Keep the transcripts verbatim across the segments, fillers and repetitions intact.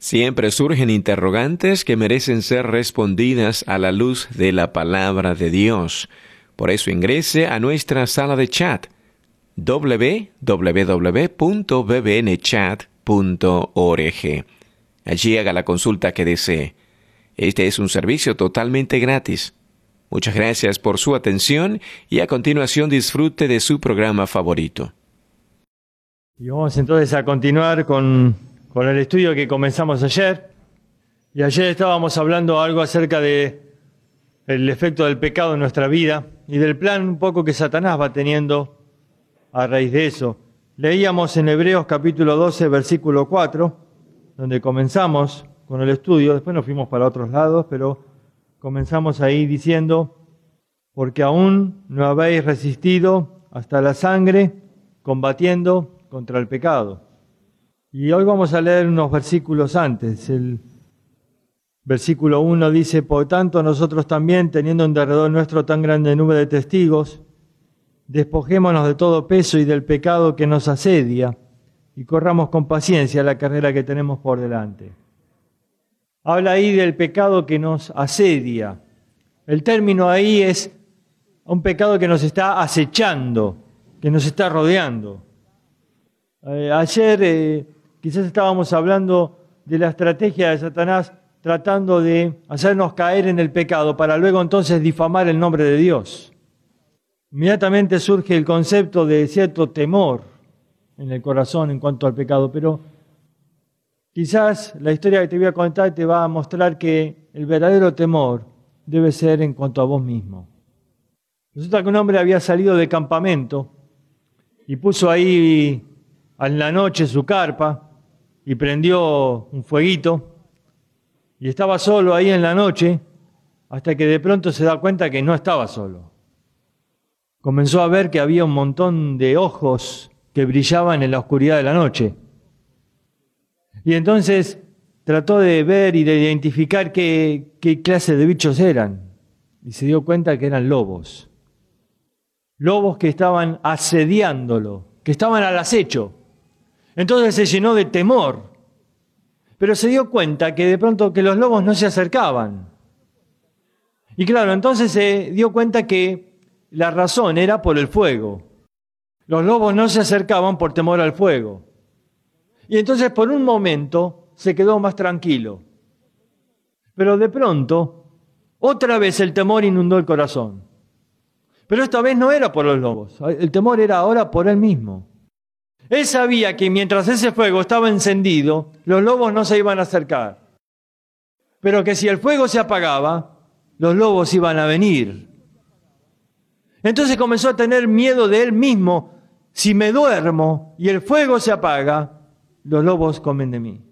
Siempre surgen interrogantes que merecen ser respondidas a la luz de la palabra de Dios. Por eso ingrese a nuestra sala de chat doble u doble u doble u punto b b n chat punto org. Allí haga la consulta que desee. Este es un servicio totalmente gratis. Muchas gracias por su atención y a continuación disfrute de su programa favorito. Y vamos entonces a continuar con, con el estudio que comenzamos ayer. Y ayer estábamos hablando algo acerca de el efecto del pecado en nuestra vida y del plan un poco que Satanás va teniendo a raíz de eso. Leíamos en Hebreos capítulo doce, versículo cuatro, donde comenzamos con el estudio. Después nos fuimos para otros lados, pero comenzamos ahí diciendo: porque aún no habéis resistido hasta la sangre, combatiendo contra el pecado. Y hoy vamos a leer unos versículos antes. El versículo uno dice: por tanto nosotros también, teniendo en derredor nuestro tan grande nube de testigos, despojémonos de todo peso y del pecado que nos asedia, y corramos con paciencia la carrera que tenemos por delante. Habla ahí del pecado que nos asedia. El término ahí es un pecado que nos está acechando, que nos está rodeando. Eh, ayer eh, quizás estábamos hablando de la estrategia de Satanás tratando de hacernos caer en el pecado para luego entonces difamar el nombre de Dios. Inmediatamente surge el concepto de cierto temor en el corazón en cuanto al pecado, pero quizás la historia que te voy a contar te va a mostrar que el verdadero temor debe ser en cuanto a vos mismo. Resulta que un hombre había salido de campamento y puso ahí en la noche su carpa y prendió un fueguito y estaba solo ahí en la noche hasta que de pronto se da cuenta que no estaba solo. Comenzó a ver que había un montón de ojos que brillaban en la oscuridad de la noche. Y entonces trató de ver y de identificar qué, qué clase de bichos eran. Y se dio cuenta que eran lobos. Lobos que estaban asediándolo, que estaban al acecho. Entonces se llenó de temor. Pero se dio cuenta que de pronto que los lobos no se acercaban. Y claro, entonces se dio cuenta que la razón era por el fuego. Los lobos no se acercaban por temor al fuego. Y entonces por un momento se quedó más tranquilo. Pero de pronto, otra vez el temor inundó el corazón. Pero esta vez no era por los lobos. El temor era ahora por él mismo. Él sabía que mientras ese fuego estaba encendido, los lobos no se iban a acercar. Pero que si el fuego se apagaba, los lobos iban a venir. Entonces comenzó a tener miedo de él mismo. Si me duermo y el fuego se apaga, los lobos comen de mí.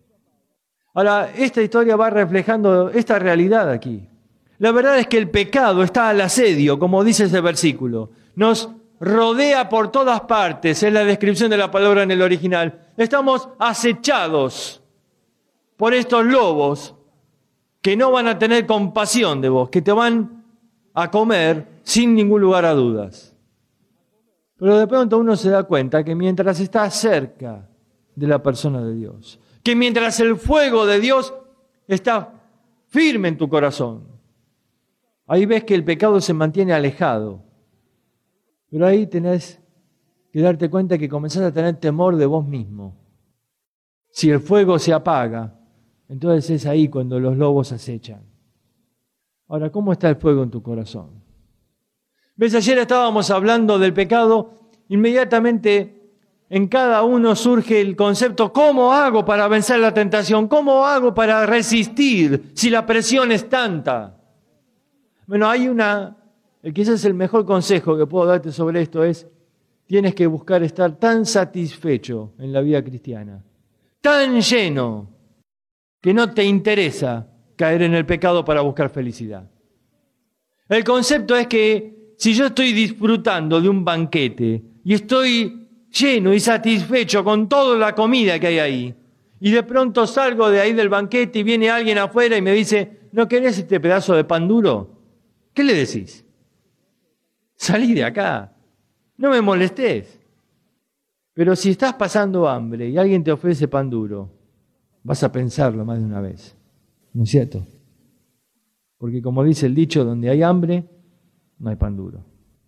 Ahora, esta historia va reflejando esta realidad aquí. La verdad es que el pecado está al asedio, como dice ese versículo. Nos rodea por todas partes, es la descripción de la palabra en el original. Estamos acechados por estos lobos que no van a tener compasión de vos, que te van a comer sin ningún lugar a dudas. Pero de pronto uno se da cuenta que mientras está cerca de la persona de Dios, que mientras el fuego de Dios está firme en tu corazón, ahí ves que el pecado se mantiene alejado. Pero ahí tenés que darte cuenta que comenzás a tener temor de vos mismo. Si el fuego se apaga, entonces es ahí cuando los lobos acechan. Ahora, ¿cómo está el fuego en tu corazón? ¿Ves? Ayer estábamos hablando del pecado, inmediatamente en cada uno surge el concepto: ¿cómo hago para vencer la tentación? ¿Cómo hago para resistir si la presión es tanta? Bueno, hay una, quizás el mejor consejo que puedo darte sobre esto es: tienes que buscar estar tan satisfecho en la vida cristiana, tan lleno, que no te interesa caer en el pecado para buscar felicidad. El concepto es que si yo estoy disfrutando de un banquete y estoy lleno y satisfecho con toda la comida que hay ahí, y de pronto salgo de ahí del banquete y viene alguien afuera y me dice: ¿no querés este pedazo de pan duro? ¿Qué le decís? Salí de acá, no me molestés. Pero si estás pasando hambre y alguien te ofrece pan duro, vas a pensarlo más de una vez. ¿No es cierto? Porque como dice el dicho, donde hay hambre, no hay pan duro.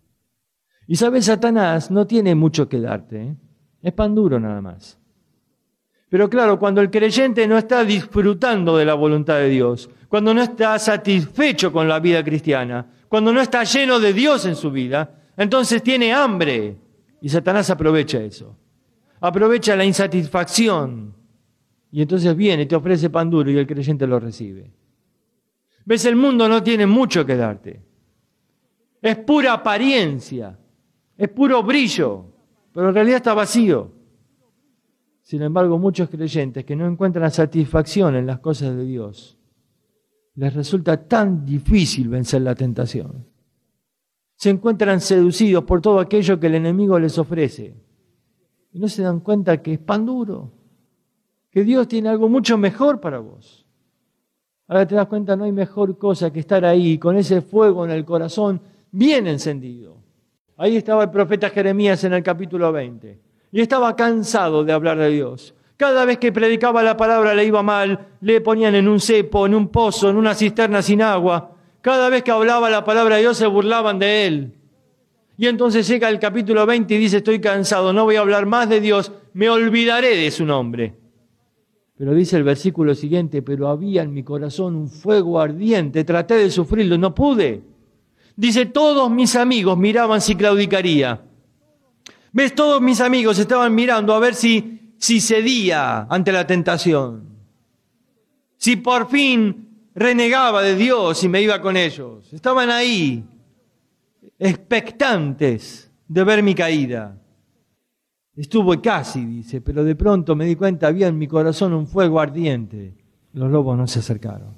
Y sabes, Satanás no tiene mucho que darte, ¿eh? Es pan duro nada más. Pero claro, cuando el creyente no está disfrutando de la voluntad de Dios, cuando no está satisfecho con la vida cristiana, cuando no está lleno de Dios en su vida, entonces tiene hambre. Y Satanás aprovecha eso. Aprovecha la insatisfacción. Y entonces viene y te ofrece pan duro y el creyente lo recibe. ¿Ves? El mundo no tiene mucho que darte. Es pura apariencia. Es puro brillo. Pero en realidad está vacío. Sin embargo, muchos creyentes que no encuentran satisfacción en las cosas de Dios, les resulta tan difícil vencer la tentación. Se encuentran seducidos por todo aquello que el enemigo les ofrece. Y no se dan cuenta que es pan duro, que Dios tiene algo mucho mejor para vos. Ahora te das cuenta, no hay mejor cosa que estar ahí, con ese fuego en el corazón bien encendido. Ahí estaba el profeta Jeremías en el capítulo veinte. Y estaba cansado de hablar de Dios. Cada vez que predicaba la palabra le iba mal, le ponían en un cepo, en un pozo, en una cisterna sin agua. Cada vez que hablaba la palabra de Dios se burlaban de él. Y entonces llega el capítulo veinte y dice, estoy cansado, no voy a hablar más de Dios, me olvidaré de su nombre. Pero dice el versículo siguiente, pero había en mi corazón un fuego ardiente, traté de sufrirlo, no pude. Dice, todos mis amigos miraban si claudicaría. ¿Ves? Todos mis amigos estaban mirando a ver si, si cedía ante la tentación. Si por fin renegaba de Dios y me iba con ellos. Estaban ahí, expectantes de ver mi caída. Estuve casi, dice, pero de pronto me di cuenta, había en mi corazón un fuego ardiente. Los lobos no se acercaron.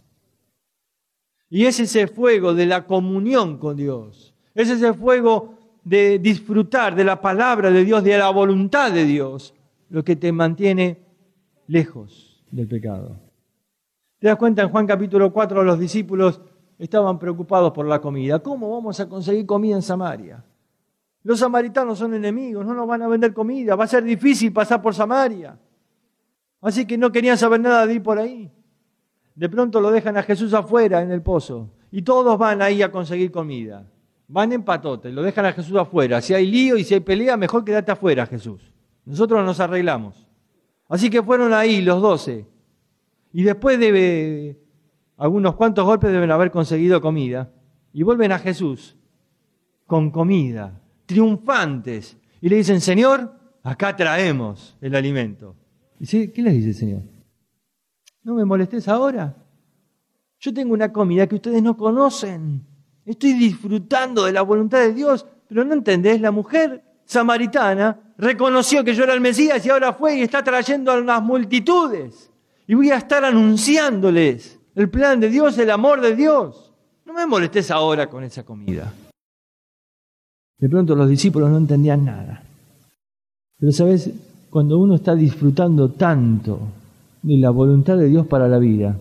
Y es ese fuego de la comunión con Dios. Es ese fuego de disfrutar de la palabra de Dios, de la voluntad de Dios, lo que te mantiene lejos del pecado. ¿Te das cuenta? En Juan capítulo cuatro los discípulos estaban preocupados por la comida. ¿Cómo vamos a conseguir comida en Samaria? Los samaritanos son enemigos, no nos van a vender comida, va a ser difícil pasar por Samaria. Así que no querían saber nada de ir por ahí. De pronto lo dejan a Jesús afuera en el pozo y todos van ahí a conseguir comida. Van en patote, lo dejan a Jesús afuera. Si hay lío y si hay pelea, mejor quédate afuera, Jesús. Nosotros nos arreglamos. Así que fueron ahí los doce. Y después de algunos cuantos golpes deben haber conseguido comida. Y vuelven a Jesús con comida, triunfantes. Y le dicen, Señor, acá traemos el alimento. ¿Y sí? ¿Qué les dice el Señor? No me molestes ahora. Yo tengo una comida que ustedes no conocen. Estoy disfrutando de la voluntad de Dios, pero no entendés, la mujer samaritana reconoció que yo era el Mesías y ahora fue y está trayendo a las multitudes. Y voy a estar anunciándoles el plan de Dios, el amor de Dios. No me molestes ahora con esa comida. De pronto los discípulos no entendían nada. Pero sabes, cuando uno está disfrutando tanto de la voluntad de Dios para la vida,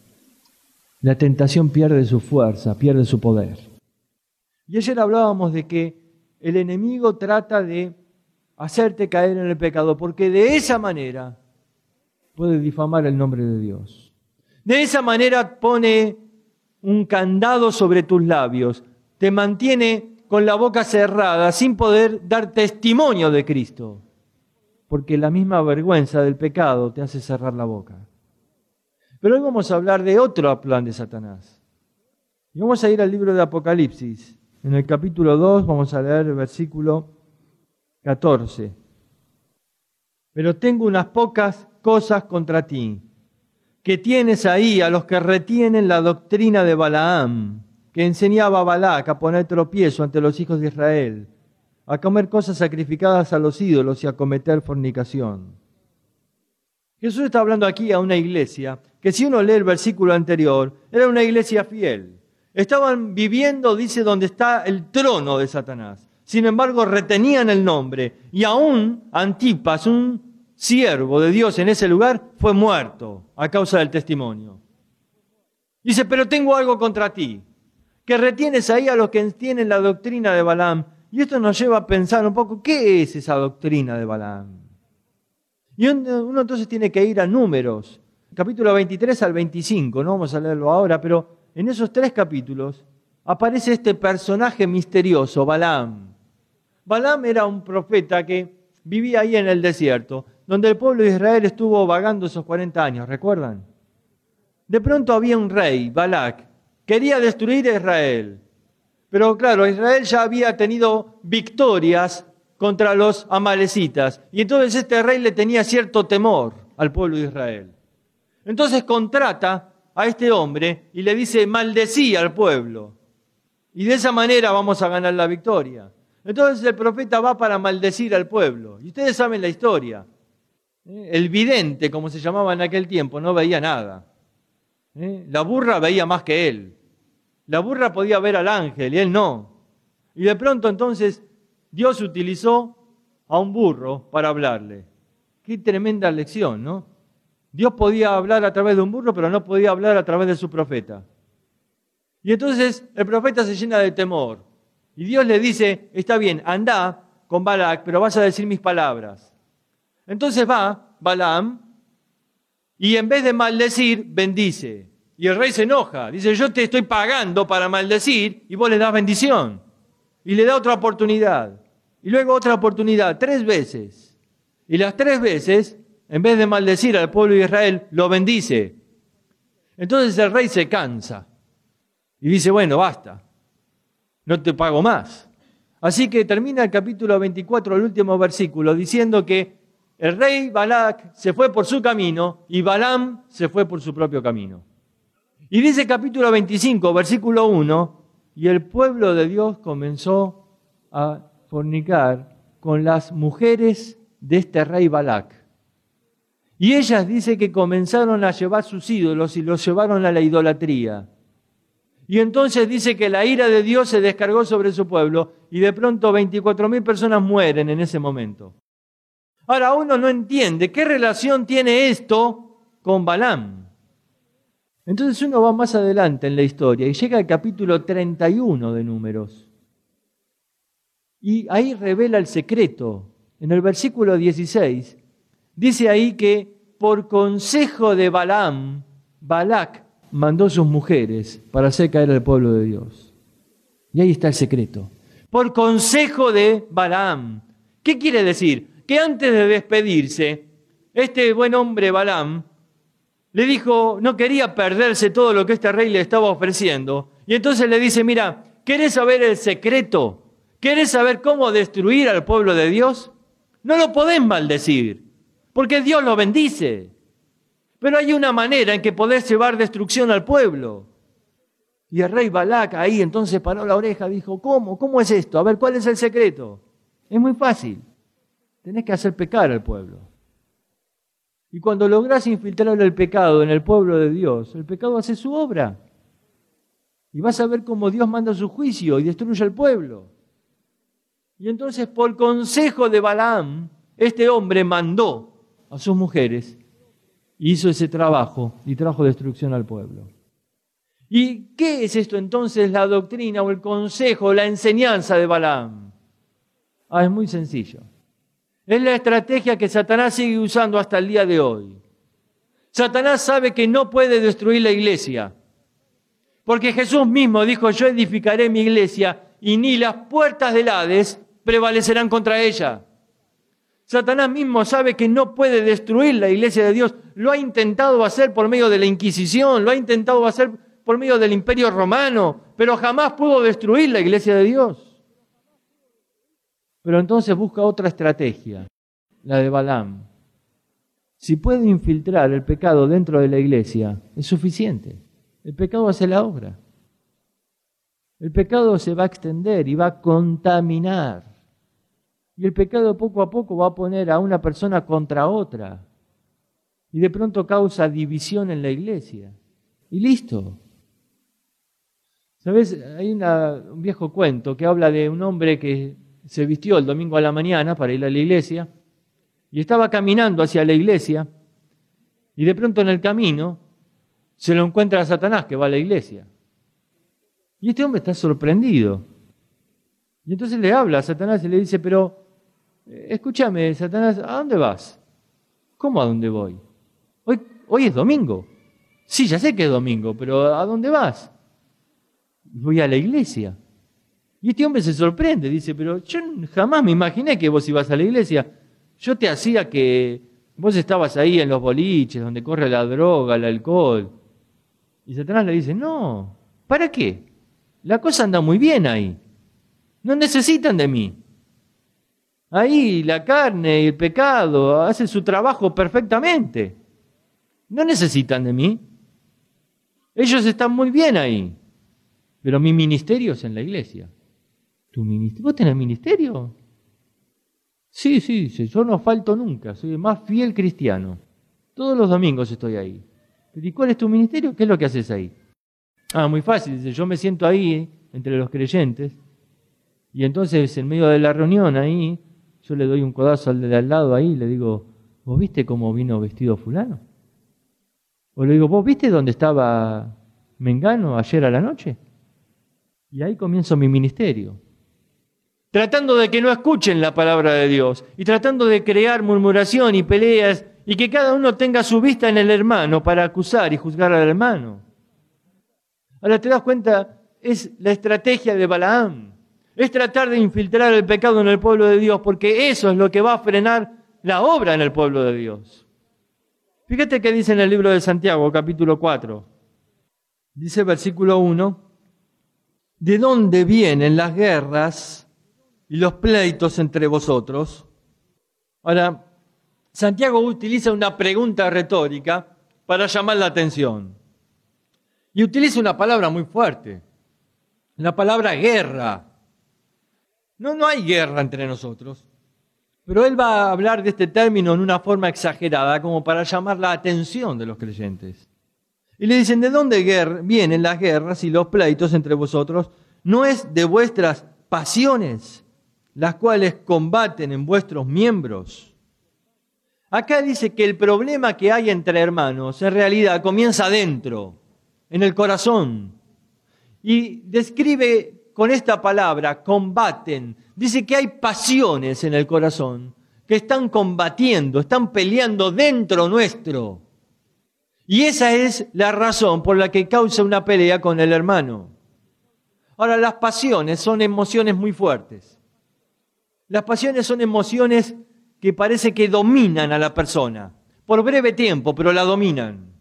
la tentación pierde su fuerza, pierde su poder. Y ayer hablábamos de que el enemigo trata de hacerte caer en el pecado, porque de esa manera puede difamar el nombre de Dios. De esa manera pone un candado sobre tus labios, te mantiene con la boca cerrada, sin poder dar testimonio de Cristo, porque la misma vergüenza del pecado te hace cerrar la boca. Pero hoy vamos a hablar de otro plan de Satanás. Y vamos a ir al libro de Apocalipsis. En el capítulo dos vamos a leer el versículo catorce. Pero tengo unas pocas cosas contra ti, que tienes ahí a los que retienen la doctrina de Balaam, que enseñaba a Balac a poner tropiezo ante los hijos de Israel, a comer cosas sacrificadas a los ídolos y a cometer fornicación. Jesús está hablando aquí a una iglesia que, si uno lee el versículo anterior, era una iglesia fiel. Estaban viviendo, dice, donde está el trono de Satanás. Sin embargo, retenían el nombre. Y aún Antipas, un siervo de Dios en ese lugar, fue muerto a causa del testimonio. Dice, pero tengo algo contra ti, que retienes ahí a los que tienen la doctrina de Balaam. Y esto nos lleva a pensar un poco, ¿qué es esa doctrina de Balaam? Y uno entonces tiene que ir a Números. capítulo veintitrés al veinticinco, no vamos a leerlo ahora, pero en esos tres capítulos aparece este personaje misterioso, Balaam. Balaam era un profeta que vivía ahí en el desierto, donde el pueblo de Israel estuvo vagando esos cuarenta años, ¿recuerdan? De pronto había un rey, Balac, quería destruir a Israel. Pero claro, Israel ya había tenido victorias contra los amalecitas. Y entonces este rey le tenía cierto temor al pueblo de Israel. Entonces contrata a este hombre y le dice, maldecí al pueblo. Y de esa manera vamos a ganar la victoria. Entonces el profeta va para maldecir al pueblo. Y ustedes saben la historia. El vidente, como se llamaba en aquel tiempo, no veía nada. La burra veía más que él. La burra podía ver al ángel y él no. Y de pronto entonces Dios utilizó a un burro para hablarle. Qué tremenda lección, ¿no? Dios podía hablar a través de un burro, pero no podía hablar a través de su profeta. Y entonces el profeta se llena de temor. Y Dios le dice, está bien, anda con Balac, pero vas a decir mis palabras. Entonces va Balaam y en vez de maldecir, bendice. Y el rey se enoja. Dice, yo te estoy pagando para maldecir y vos le das bendición. Y le da otra oportunidad. Y luego otra oportunidad, tres veces. Y las tres veces, en vez de maldecir al pueblo de Israel, lo bendice. Entonces el rey se cansa. Y dice, bueno, basta. No te pago más. Así que termina el capítulo veinticuatro, el último versículo, diciendo que el rey Balac se fue por su camino y Balaam se fue por su propio camino. Y dice capítulo veinticinco, versículo uno, y el pueblo de Dios comenzó a fornicar con las mujeres de este rey Balac. Y ellas dice que comenzaron a llevar sus ídolos y los llevaron a la idolatría. Y entonces dice que la ira de Dios se descargó sobre su pueblo y de pronto veinticuatro mil personas mueren en ese momento. Ahora uno no entiende qué relación tiene esto con Balaam. Entonces uno va más adelante en la historia y llega al capítulo treinta y uno de Números. Y ahí revela el secreto. En el versículo dieciséis dice ahí que por consejo de Balaam, Balac mandó sus mujeres para hacer caer al pueblo de Dios. Y ahí está el secreto. Por consejo de Balaam. ¿Qué quiere decir? Que antes de despedirse, este buen hombre Balaam le dijo, no quería perderse todo lo que este rey le estaba ofreciendo. Y entonces le dice, mira, ¿querés saber el secreto? ¿Querés saber cómo destruir al pueblo de Dios? No lo podés maldecir, porque Dios lo bendice. Pero hay una manera en que podés llevar destrucción al pueblo. Y el rey Balac ahí entonces paró la oreja, dijo, ¿cómo? ¿Cómo es esto? A ver, ¿cuál es el secreto? Es muy fácil. Tenés que hacer pecar al pueblo. Y cuando lográs infiltrar el pecado en el pueblo de Dios, el pecado hace su obra. Y vas a ver cómo Dios manda su juicio y destruye al pueblo. Y entonces, por consejo de Balaam, este hombre mandó a sus mujeres, hizo ese trabajo y trajo destrucción al pueblo. ¿Y qué es esto entonces, la doctrina o el consejo, la enseñanza de Balaam? Ah, es muy sencillo. Es la estrategia que Satanás sigue usando hasta el día de hoy. Satanás sabe que no puede destruir la iglesia, porque Jesús mismo dijo, yo edificaré mi iglesia y ni las puertas del Hades prevalecerán contra ella. Satanás mismo sabe que no puede destruir la iglesia de Dios. Lo ha intentado hacer por medio de la Inquisición, lo ha intentado hacer por medio del Imperio Romano, pero jamás pudo destruir la iglesia de Dios. Pero entonces busca otra estrategia, la de Balaam. Si puede infiltrar el pecado dentro de la iglesia, es suficiente. El pecado hace la obra. El pecado se va a extender y va a contaminar. Y el pecado poco a poco va a poner a una persona contra otra. Y de pronto causa división en la iglesia. Y listo. ¿Sabes? Hay una, un viejo cuento que habla de un hombre que se vistió el domingo a la mañana para ir a la iglesia y estaba caminando hacia la iglesia y de pronto en el camino se lo encuentra a Satanás que va a la iglesia. Y este hombre está sorprendido. Y entonces le habla a Satanás y le dice, pero escúchame, Satanás, ¿a dónde vas? ¿Cómo a dónde voy? Hoy, hoy es domingo. Sí, ya sé que es domingo, pero ¿a dónde vas? Voy a la iglesia. Y este hombre se sorprende, dice, pero yo jamás me imaginé que vos ibas a la iglesia. Yo te hacía que vos estabas ahí en los boliches, donde corre la droga, el alcohol. Y Satanás le dice, no, ¿para qué? La cosa anda muy bien ahí. No necesitan de mí. Ahí la carne y el pecado hacen su trabajo perfectamente. No necesitan de mí. Ellos están muy bien ahí. Pero mi ministerio es en la iglesia. ¿Tu ministerio? ¿Vos tenés ministerio? Sí, sí, sí, yo no falto nunca. Soy el más fiel cristiano. Todos los domingos estoy ahí. ¿Y cuál es tu ministerio? ¿Qué es lo que haces ahí? Ah, muy fácil. Dice, yo me siento ahí entre los creyentes y entonces en medio de la reunión ahí yo le doy un codazo al de al lado ahí y le digo, ¿vos viste cómo vino vestido fulano? O le digo, ¿vos viste dónde estaba Mengano ayer a la noche? Y ahí comienzo mi ministerio. Tratando de que no escuchen la palabra de Dios y tratando de crear murmuración y peleas y que cada uno tenga su vista en el hermano para acusar y juzgar al hermano. Ahora te das cuenta, es la estrategia de Balaam. Es tratar de infiltrar el pecado en el pueblo de Dios, porque eso es lo que va a frenar la obra en el pueblo de Dios. Fíjate que dice en el libro de Santiago, capítulo cuatro. Dice versículo uno, ¿de dónde vienen las guerras y los pleitos entre vosotros? Ahora, Santiago utiliza una pregunta retórica para llamar la atención. Y utiliza una palabra muy fuerte, la palabra guerra. No, no hay guerra entre nosotros, pero él va a hablar de este término en una forma exagerada como para llamar la atención de los creyentes. Y le dicen, ¿de dónde vienen las guerras y los pleitos entre vosotros? ¿No es de vuestras pasiones, las cuales combaten en vuestros miembros? Acá dice que el problema que hay entre hermanos en realidad comienza adentro, en el corazón. Y describe con esta palabra, combaten. Dice que hay pasiones en el corazón que están combatiendo, están peleando dentro nuestro. Y esa es la razón por la que causa una pelea con el hermano. Ahora, las pasiones son emociones muy fuertes. Las pasiones son emociones que parece que dominan a la persona, por breve tiempo, pero la dominan.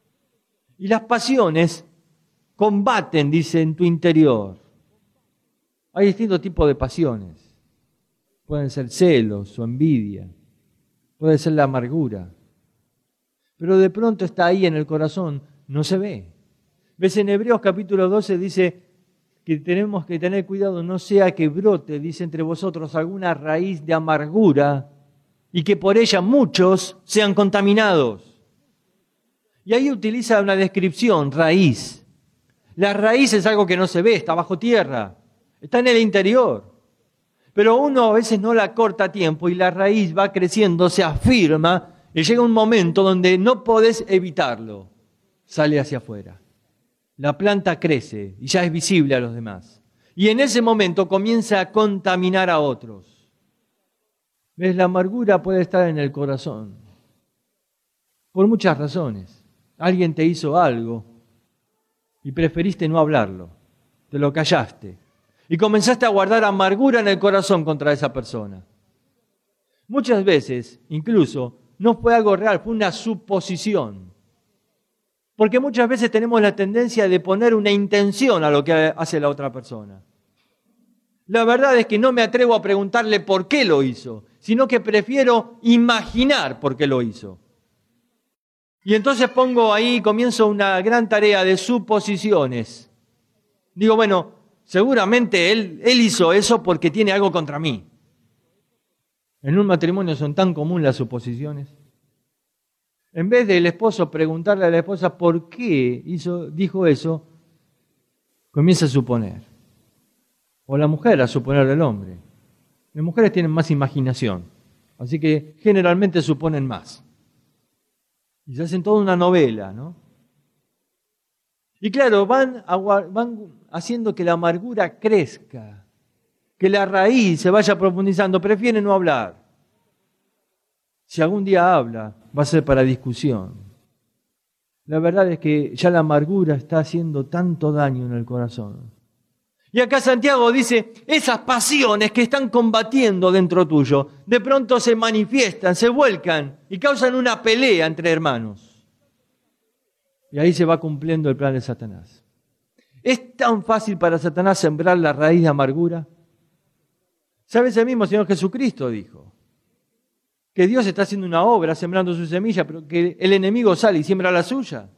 Y las pasiones combaten, dice, en tu interior. Hay distintos tipos de pasiones. Pueden ser celos o envidia. Puede ser la amargura. Pero de pronto está ahí en el corazón, no se ve. ¿Ves? En Hebreos capítulo doce dice que tenemos que tener cuidado, no sea que brote, dice, entre vosotros alguna raíz de amargura y que por ella muchos sean contaminados. Y ahí utiliza una descripción, raíz. La raíz es algo que no se ve, está bajo tierra, está en el interior. Pero uno a veces no la corta a tiempo y la raíz va creciendo, se afirma y llega un momento donde no podés evitarlo. Sale hacia afuera. La planta crece y ya es visible a los demás. Y en ese momento comienza a contaminar a otros. ¿Ves? La amargura puede estar en el corazón. Por muchas razones. Alguien te hizo algo y preferiste no hablarlo. Te lo callaste. Y comenzaste a guardar amargura en el corazón contra esa persona. Muchas veces, incluso, no fue algo real, fue una suposición. Porque muchas veces tenemos la tendencia de poner una intención a lo que hace la otra persona. La verdad es que no me atrevo a preguntarle por qué lo hizo, sino que prefiero imaginar por qué lo hizo. Y entonces pongo ahí, comienzo una gran tarea de suposiciones. Digo, bueno, seguramente él, él hizo eso porque tiene algo contra mí. En un matrimonio son tan comunes las suposiciones. En vez del esposo preguntarle a la esposa por qué hizo, dijo eso, comienza a suponer. O la mujer a suponer del hombre. Las mujeres tienen más imaginación, así que generalmente suponen más. Y se hacen toda una novela, ¿no? Y claro, van, van haciendo que la amargura crezca, que la raíz se vaya profundizando. Prefieren no hablar. Si algún día habla, va a ser para discusión. La verdad es que ya la amargura está haciendo tanto daño en el corazón. Y acá Santiago dice, esas pasiones que están combatiendo dentro tuyo, de pronto se manifiestan, se vuelcan y causan una pelea entre hermanos. Y ahí se va cumpliendo el plan de Satanás. ¿Es tan fácil para Satanás sembrar la raíz de amargura? ¿Sabes? El mismo Señor Jesucristo dijo que Dios está haciendo una obra sembrando su semilla, pero que el enemigo sale y siembra la suya.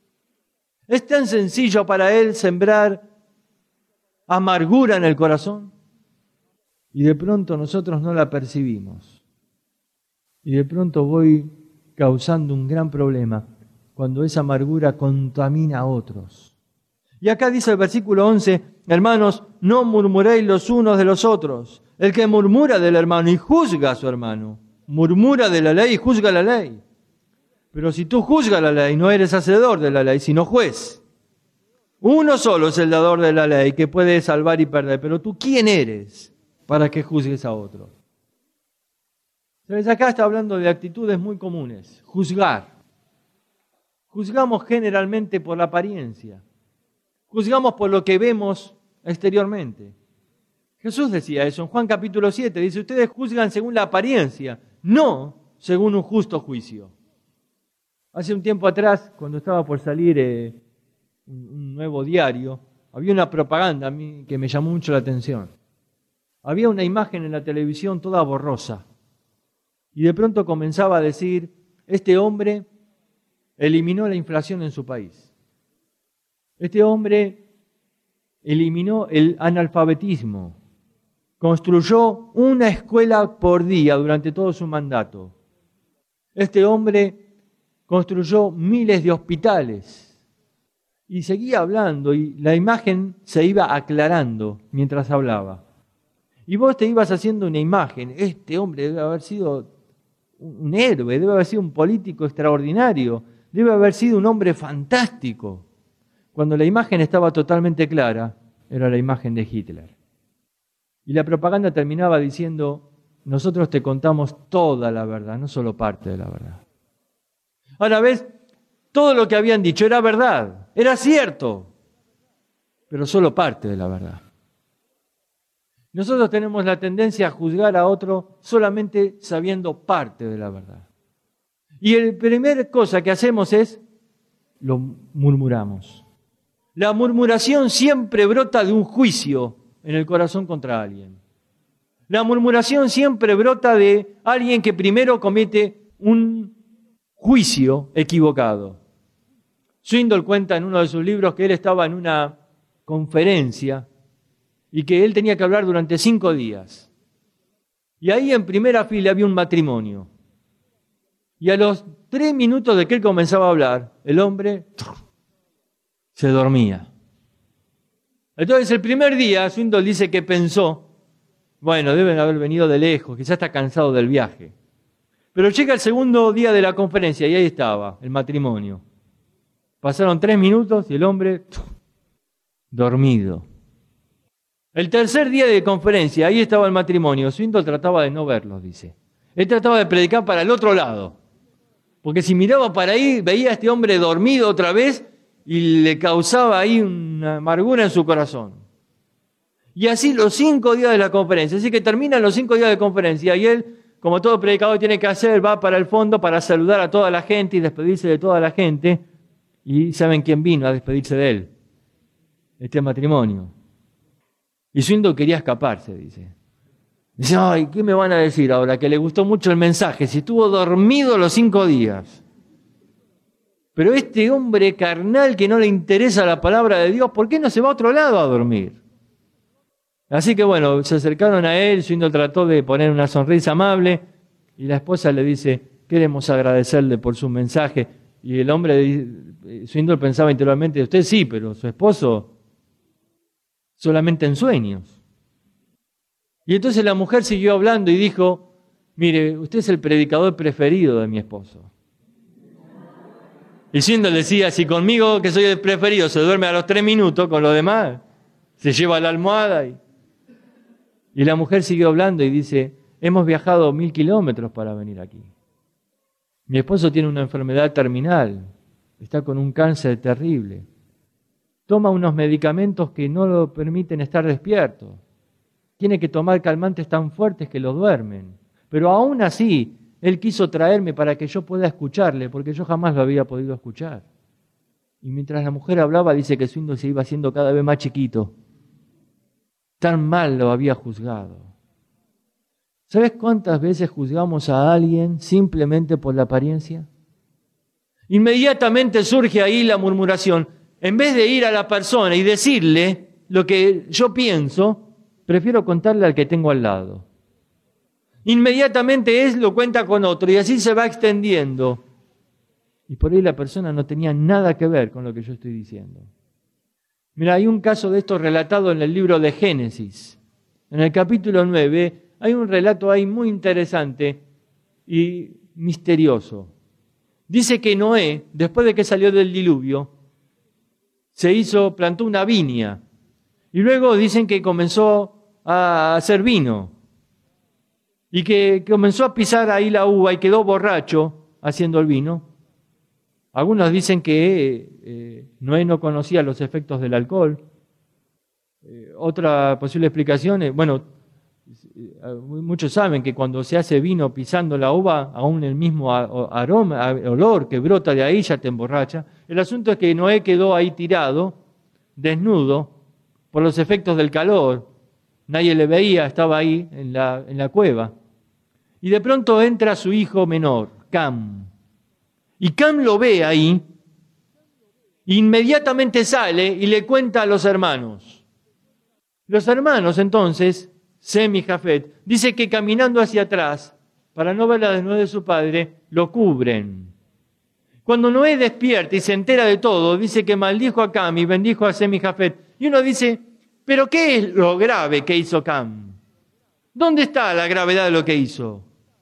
¿Es tan sencillo para él sembrar amargura en el corazón? Y de pronto nosotros no la percibimos. Y de pronto voy causando un gran problema cuando esa amargura contamina a otros. Y acá dice el versículo once, hermanos, no murmuréis los unos de los otros. El que murmura del hermano y juzga a su hermano, murmura de la ley y juzga la ley. Pero si tú juzgas la ley, no eres hacedor de la ley, sino juez. Uno solo es el dador de la ley que puede salvar y perder. Pero tú, ¿quién eres para que juzgues a otro? ¿Sabes? Acá está hablando de actitudes muy comunes. Juzgar. Juzgamos generalmente por la apariencia. Juzgamos por lo que vemos exteriormente. Jesús decía eso en Juan capítulo siete. Dice, ustedes juzgan según la apariencia, no según un justo juicio. Hace un tiempo atrás, cuando estaba por salir eh, un nuevo diario, había una propaganda a mí que me llamó mucho la atención. Había una imagen en la televisión toda borrosa. Y de pronto comenzaba a decir, este hombre eliminó la inflación en su país. Este hombre eliminó el analfabetismo. Construyó una escuela por día durante todo su mandato. Este hombre construyó miles de hospitales. Y seguía hablando y la imagen se iba aclarando mientras hablaba. Y vos te ibas haciendo una imagen. Este hombre debe haber sido un héroe, debe haber sido un político extraordinario, debe haber sido un hombre fantástico. Cuando la imagen estaba totalmente clara, era la imagen de Hitler. Y la propaganda terminaba diciendo, nosotros te contamos toda la verdad, no solo parte de la verdad. Ahora ves, todo lo que habían dicho era verdad, era cierto, pero solo parte de la verdad. Nosotros tenemos la tendencia a juzgar a otro solamente sabiendo parte de la verdad. Y la primera cosa que hacemos es, lo murmuramos. La murmuración siempre brota de un juicio en el corazón contra alguien. La murmuración siempre brota de alguien que primero comete un juicio equivocado. Swindoll cuenta en uno de sus libros que él estaba en una conferencia y que él tenía que hablar durante cinco días. Y ahí en primera fila había un matrimonio. Y a los tres minutos de que él comenzaba a hablar, el hombre se dormía. Entonces el primer día, Swindoll dice que pensó, bueno, deben haber venido de lejos, quizás está cansado del viaje. Pero llega el segundo día de la conferencia y ahí estaba, el matrimonio. Pasaron tres minutos y el hombre dormido. El tercer día de conferencia, ahí estaba el matrimonio. Swindoll trataba de no verlos, dice. Él trataba de predicar para el otro lado. Porque si miraba para ahí, veía a este hombre dormido otra vez y le causaba ahí una amargura en su corazón. Y así los cinco días de la conferencia. Así que terminan los cinco días de conferencia y él, como todo predicador tiene que hacer, va para el fondo para saludar a toda la gente y despedirse de toda la gente. Y ¿saben quién vino a despedirse de él? Este matrimonio. Y Swindoll quería escaparse, dice. Dice, ay, ¿qué me van a decir ahora? Que le gustó mucho el mensaje, si estuvo dormido los cinco días. Pero este hombre carnal que no le interesa la palabra de Dios, ¿por qué no se va a otro lado a dormir? Así que bueno, se acercaron a él, Swindoll trató de poner una sonrisa amable y la esposa le dice, queremos agradecerle por su mensaje. Y el hombre, Swindoll pensaba interiormente, usted sí, pero su esposo solamente en sueños. Y entonces la mujer siguió hablando y dijo, mire, usted es el predicador preferido de mi esposo. Y Swindoll decía, si conmigo, que soy el preferido, se duerme a los tres minutos, con lo demás, se lleva la almohada. Y, y la mujer siguió hablando y dice, hemos viajado mil kilómetros para venir aquí. Mi esposo tiene una enfermedad terminal está con un cáncer terrible. Toma unos medicamentos que no lo permiten estar despierto. Tiene que tomar calmantes tan fuertes que lo duermen. Pero aún así, él quiso traerme para que yo pueda escucharle, porque yo jamás lo había podido escuchar. Y mientras la mujer hablaba, dice que su oído se iba haciendo cada vez más chiquito. Tan mal lo había juzgado. ¿Sabes cuántas veces juzgamos a alguien simplemente por la apariencia? Inmediatamente surge ahí la murmuración. En vez de ir a la persona y decirle lo que yo pienso, prefiero contarle al que tengo al lado. Inmediatamente él lo cuenta con otro y así se va extendiendo. Y por ahí la persona no tenía nada que ver con lo que yo estoy diciendo. Mira, hay un caso de esto relatado en el libro de Génesis. En el capítulo nueve hay un relato ahí muy interesante y misterioso. Dice que Noé, después de que salió del diluvio, se hizo, plantó una viña. Y luego dicen que comenzó a hacer vino. Y que comenzó a pisar ahí la uva y quedó borracho haciendo el vino. Algunos dicen que eh, Noé no conocía los efectos del alcohol. Eh, otra posible explicación es, bueno, muchos saben que cuando se hace vino pisando la uva, aún el mismo aroma, olor que brota de ahí ya te emborracha. El asunto es que Noé quedó ahí tirado, desnudo, por los efectos del calor. Nadie le veía, estaba ahí en la, en la cueva. Y de pronto entra su hijo menor, Cam. Y Cam lo ve ahí, inmediatamente sale y le cuenta a los hermanos. Los hermanos entonces, Sem y Jafet, dice que caminando hacia atrás, para no ver la desnudez de su padre, lo cubren. Cuando Noé despierta y se entera de todo, dice que maldijo a Cam y bendijo a Sem y Jafet. Y uno dice, ¿pero qué es lo grave que hizo Cam? ¿Dónde está la gravedad de lo que hizo?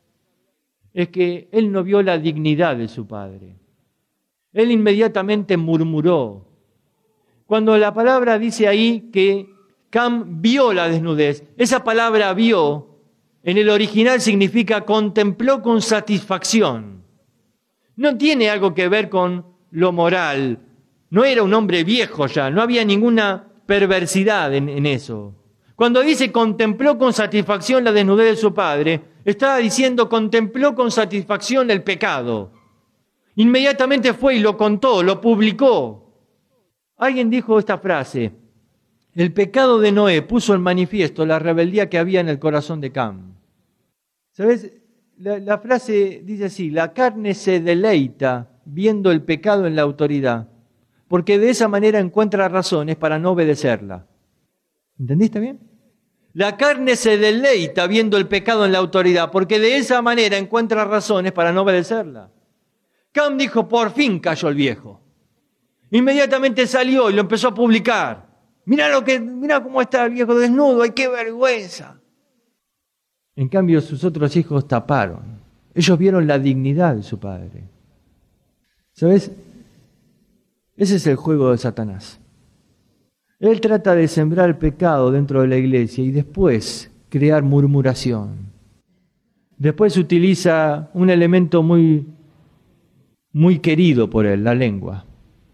Es que él no vio la dignidad de su padre. Él inmediatamente murmuró. Cuando la palabra dice ahí que Cam vio la desnudez, esa palabra vio en el original significa contempló con satisfacción. No tiene algo que ver con lo moral. No era un hombre viejo ya, no había ninguna perversidad en, en eso. Cuando dice contempló con satisfacción la desnudez de su padre, estaba diciendo contempló con satisfacción el pecado. Inmediatamente fue y lo contó, lo publicó. Alguien dijo esta frase: el pecado de Noé puso en manifiesto la rebeldía que había en el corazón de Cam. ¿Sabes? La, la frase dice así: la carne se deleita viendo el pecado en la autoridad, porque de esa manera encuentra razones para no obedecerla. ¿Entendiste bien? La carne se deleita viendo el pecado en la autoridad, porque de esa manera encuentra razones para no obedecerla. Cam dijo, por fin cayó el viejo. Inmediatamente salió y lo empezó a publicar. Mirá lo que, mirá cómo está el viejo desnudo, ¡ay, qué vergüenza! En cambio, sus otros hijos taparon. Ellos vieron la dignidad de su padre. ¿Sabes? Ese es el juego de Satanás. Él trata de sembrar el pecado dentro de la iglesia y después crear murmuración. Después utiliza un elemento muy, muy querido por él, la lengua.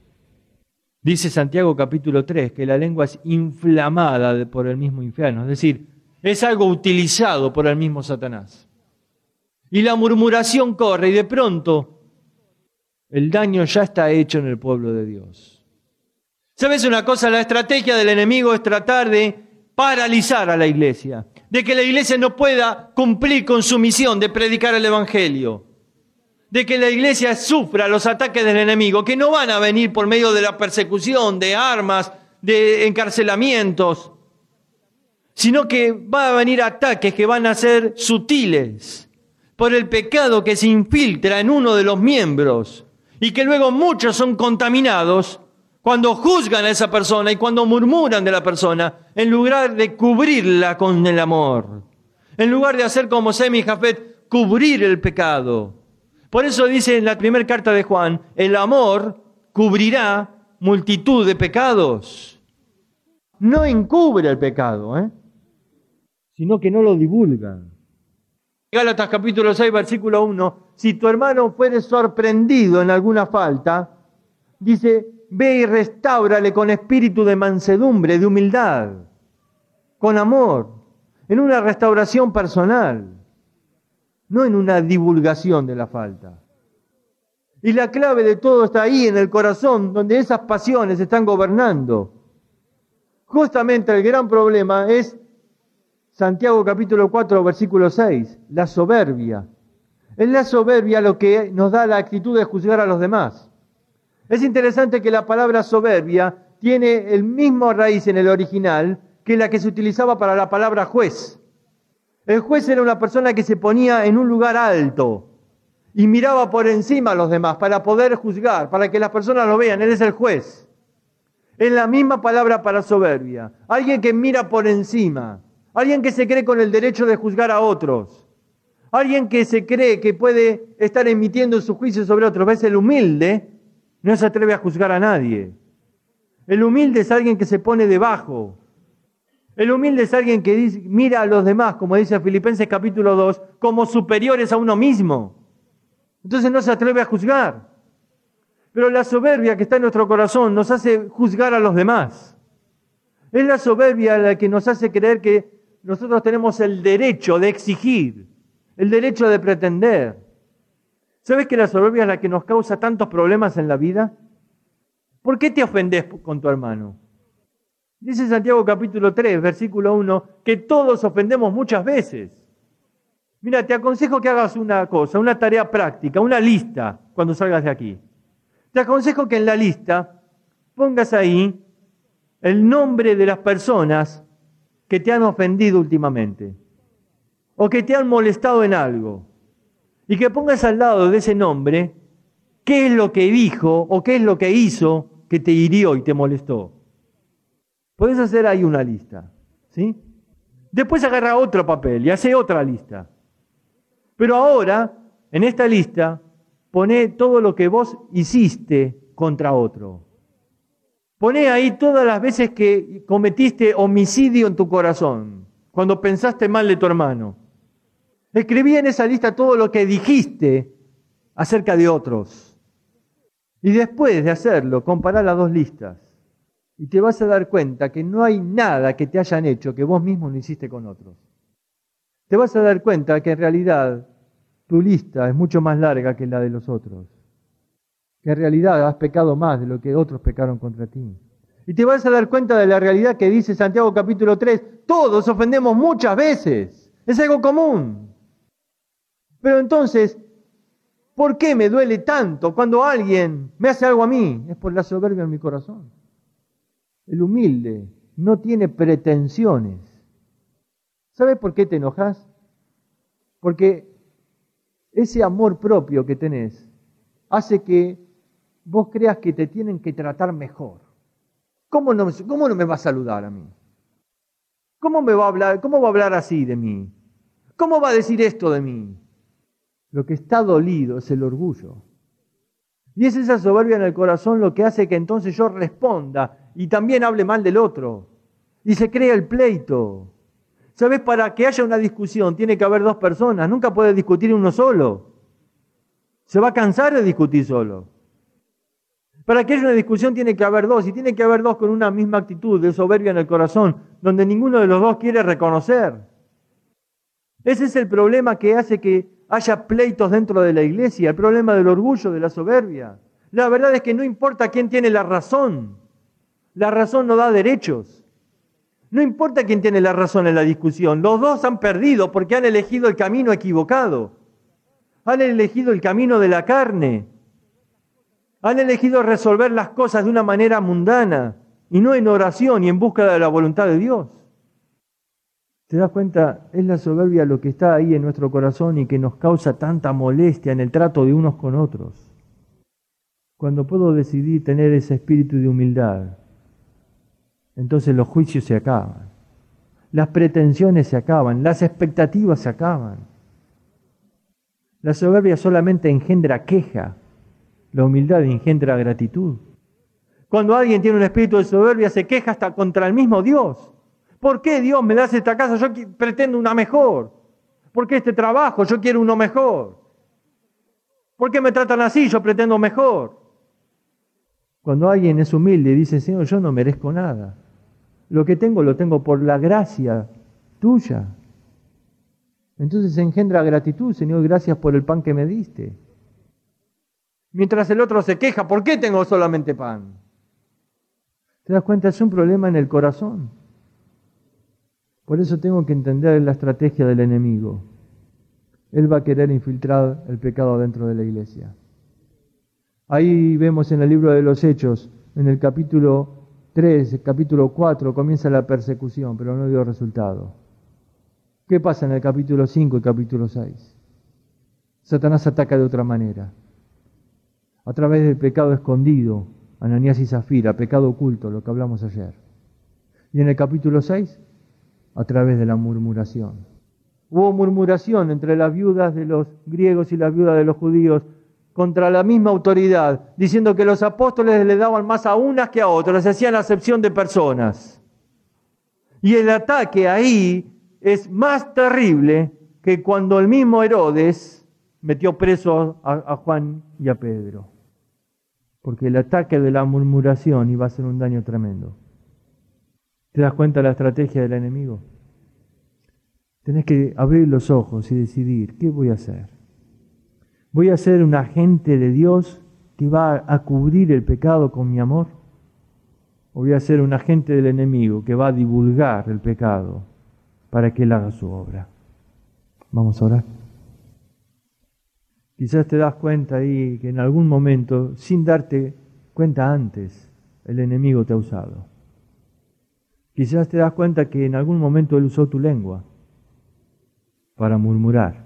Dice Santiago capítulo tres que la lengua es inflamada por el mismo infierno, es decir, es algo utilizado por el mismo Satanás. Y la murmuración corre y de pronto el daño ya está hecho en el pueblo de Dios. ¿Sabes una cosa? La estrategia del enemigo es tratar de paralizar a la iglesia, de que la iglesia no pueda cumplir con su misión de predicar el evangelio, de que la iglesia sufra los ataques del enemigo, que no van a venir por medio de la persecución, de armas, de encarcelamientos, sino que van a venir ataques que van a ser sutiles por el pecado que se infiltra en uno de los miembros y que luego muchos son contaminados cuando juzgan a esa persona y cuando murmuran de la persona, en lugar de cubrirla con el amor, en lugar de hacer como Sem y Jafet, cubrir el pecado. Por eso dice en la primera carta de Juan, el amor cubrirá multitud de pecados. No encubre el pecado, ¿eh? sino que no lo divulga. Gálatas capítulo seis, versículo uno, si tu hermano fuere sorprendido en alguna falta, dice, ve y restáurale con espíritu de mansedumbre, de humildad, con amor, en una restauración personal, no en una divulgación de la falta. Y la clave de todo está ahí, en el corazón, donde esas pasiones están gobernando. Justamente el gran problema es Santiago capítulo cuatro, versículo seis, la soberbia. Es la soberbia lo que nos da la actitud de juzgar a los demás. Es interesante que la palabra soberbia tiene el mismo raíz en el original que la que se utilizaba para la palabra juez. El juez era una persona que se ponía en un lugar alto y miraba por encima a los demás para poder juzgar, para que las personas lo vean. Él es el juez. Es la misma palabra para soberbia. Alguien que mira por encima. Alguien que se cree con el derecho de juzgar a otros. Alguien que se cree que puede estar emitiendo su juicio sobre otros. ¿Ves? El humilde no se atreve a juzgar a nadie. El humilde es alguien que se pone debajo. El humilde es alguien que dice, mira a los demás, como dice Filipenses capítulo dos, como superiores a uno mismo. Entonces no se atreve a juzgar. Pero la soberbia que está en nuestro corazón nos hace juzgar a los demás. Es la soberbia la que nos hace creer que nosotros tenemos el derecho de exigir, el derecho de pretender. ¿Sabes que la soberbia es la que nos causa tantos problemas en la vida? ¿Por qué te ofendes con tu hermano? Dice Santiago capítulo tres, versículo uno, que todos ofendemos muchas veces. Mira, te aconsejo que hagas una cosa, una tarea práctica, una lista cuando salgas de aquí. Te aconsejo que en la lista pongas ahí el nombre de las personas que te han ofendido últimamente o que te han molestado en algo y que pongas al lado de ese nombre qué es lo que dijo o qué es lo que hizo que te hirió y te molestó. Podés hacer ahí una lista, ¿sí? Después agarra otro papel y hace otra lista. Pero ahora, en esta lista, poné todo lo que vos hiciste contra otro. Poné ahí todas las veces que cometiste homicidio en tu corazón, cuando pensaste mal de tu hermano. Escribí en esa lista todo lo que dijiste acerca de otros. Y después de hacerlo, compará las dos listas. Y te vas a dar cuenta que no hay nada que te hayan hecho que vos mismo no hiciste con otros. Te vas a dar cuenta que en realidad tu lista es mucho más larga que la de los otros. Que en realidad has pecado más de lo que otros pecaron contra ti. Y te vas a dar cuenta de la realidad que dice Santiago capítulo tres. Todos ofendemos muchas veces. Es algo común. Pero entonces, ¿por qué me duele tanto cuando alguien me hace algo a mí? Es por la soberbia en mi corazón. El humilde no tiene pretensiones. ¿Sabes por qué te enojas? Porque ese amor propio que tenés hace que vos creas que te tienen que tratar mejor. ¿Cómo no, cómo no me va a saludar a mí? ¿Cómo me va a hablar, cómo va a hablar así de mí? ¿Cómo va a decir esto de mí? Lo que está dolido es el orgullo. Y es esa soberbia en el corazón lo que hace que entonces yo responda y también hable mal del otro. Y se crea el pleito. ¿Sabes? Para que haya una discusión tiene que haber dos personas. Nunca puede discutir uno solo. Se va a cansar de discutir solo. Para que haya una discusión tiene que haber dos. Y tiene que haber dos con una misma actitud de soberbia en el corazón, donde ninguno de los dos quiere reconocer. Ese es el problema que hace que haya pleitos dentro de la iglesia, el problema del orgullo, de la soberbia. La verdad es que no importa quién tiene la razón. La razón no da derechos. No importa quién tiene la razón en la discusión. Los dos han perdido porque han elegido el camino equivocado. Han elegido el camino de la carne. Han elegido resolver las cosas de una manera mundana y no en oración y en búsqueda de la voluntad de Dios. ¿Te das cuenta? Es la soberbia lo que está ahí en nuestro corazón y que nos causa tanta molestia en el trato de unos con otros. Cuando puedo decidir tener ese espíritu de humildad, entonces los juicios se acaban, las pretensiones se acaban, las expectativas se acaban. La soberbia solamente engendra queja, la humildad engendra gratitud. Cuando alguien tiene un espíritu de soberbia se queja hasta contra el mismo Dios. ¿Por qué Dios me das esta casa? Yo pretendo una mejor. ¿Por qué este trabajo? Yo quiero uno mejor. ¿Por qué me tratan así? Yo pretendo mejor. Cuando alguien es humilde y dice, Señor, yo no merezco nada. Lo que tengo lo tengo por la gracia tuya. Entonces se engendra gratitud, Señor, gracias por el pan que me diste. Mientras el otro se queja, ¿por qué tengo solamente pan? ¿Te das cuenta? Es un problema en el corazón. Por eso tengo que entender la estrategia del enemigo. Él va a querer infiltrar el pecado dentro de la iglesia. Ahí vemos en el libro de los Hechos, en el capítulo tres, el capítulo cuatro, comienza la persecución, pero no dio resultado. ¿Qué pasa en el capítulo cinco y capítulo seis? Satanás ataca de otra manera. A través del pecado escondido, Ananías y Zafira, pecado oculto, lo que hablamos ayer. Y en el capítulo seis, a través de la murmuración. Hubo murmuración entre las viudas de los griegos y las viudas de los judíos contra la misma autoridad, diciendo que los apóstoles le daban más a unas que a otras, hacían acepción de personas. Y el ataque ahí es más terrible que cuando el mismo Herodes metió preso a, a Juan y a Pedro. Porque el ataque de la murmuración iba a ser un daño tremendo. ¿Te das cuenta de la estrategia del enemigo? Tenés que abrir los ojos y decidir, ¿qué voy a hacer? ¿Voy a ser un agente de Dios que va a cubrir el pecado con mi amor? ¿O voy a ser un agente del enemigo que va a divulgar el pecado para que Él haga su obra? Vamos a orar. Quizás te das cuenta ahí que en algún momento, sin darte cuenta antes, el enemigo te ha usado. Quizás te das cuenta que en algún momento Él usó tu lengua para murmurar.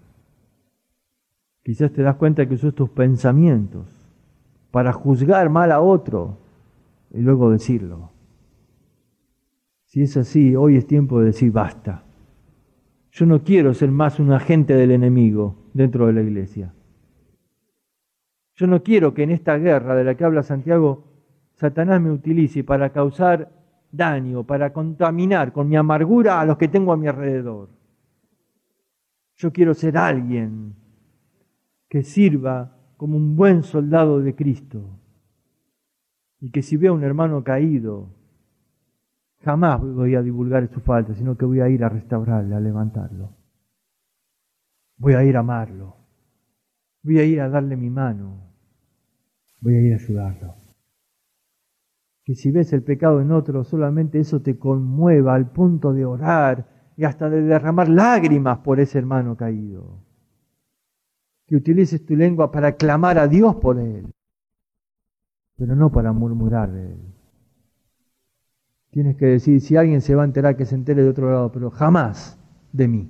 Quizás te das cuenta que usó tus pensamientos para juzgar mal a otro y luego decirlo. Si es así, hoy es tiempo de decir basta. Yo no quiero ser más un agente del enemigo dentro de la iglesia. Yo no quiero que en esta guerra de la que habla Santiago, Satanás me utilice para causar daño, para contaminar con mi amargura a los que tengo a mi alrededor. Yo quiero ser alguien que sirva como un buen soldado de Cristo y que si veo a un hermano caído, jamás voy a divulgar su falta, sino que voy a ir a restaurarle, a levantarlo. Voy a ir a amarlo. Voy a ir a darle mi mano. Voy a ir a ayudarlo. Que si ves el pecado en otro, solamente eso te conmueva al punto de orar y hasta de derramar lágrimas por ese hermano caído. Que utilices tu lengua para clamar a Dios por él, pero no para murmurar de él. Tienes que decir, si alguien se va a enterar, que se entere de otro lado, pero jamás de mí.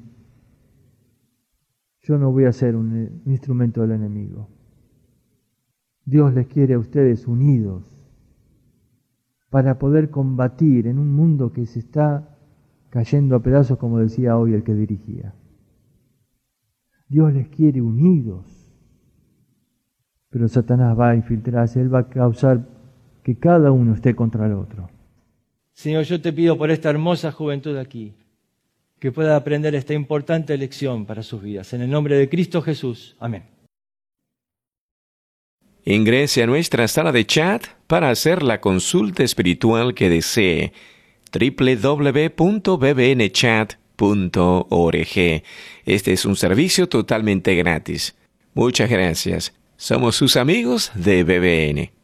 Yo no voy a ser un instrumento del enemigo. Dios les quiere a ustedes unidos para poder combatir en un mundo que se está cayendo a pedazos, como decía hoy el que dirigía. Dios les quiere unidos, pero Satanás va a infiltrarse, él va a causar que cada uno esté contra el otro. Señor, yo te pido por esta hermosa juventud aquí, que pueda aprender esta importante lección para sus vidas. En el nombre de Cristo Jesús. Amén. Ingrese a nuestra sala de chat para hacer la consulta espiritual que desee. doble u doble u doble u punto b b n chat punto org. Este es un servicio totalmente gratis. Muchas gracias. Somos sus amigos de B B N.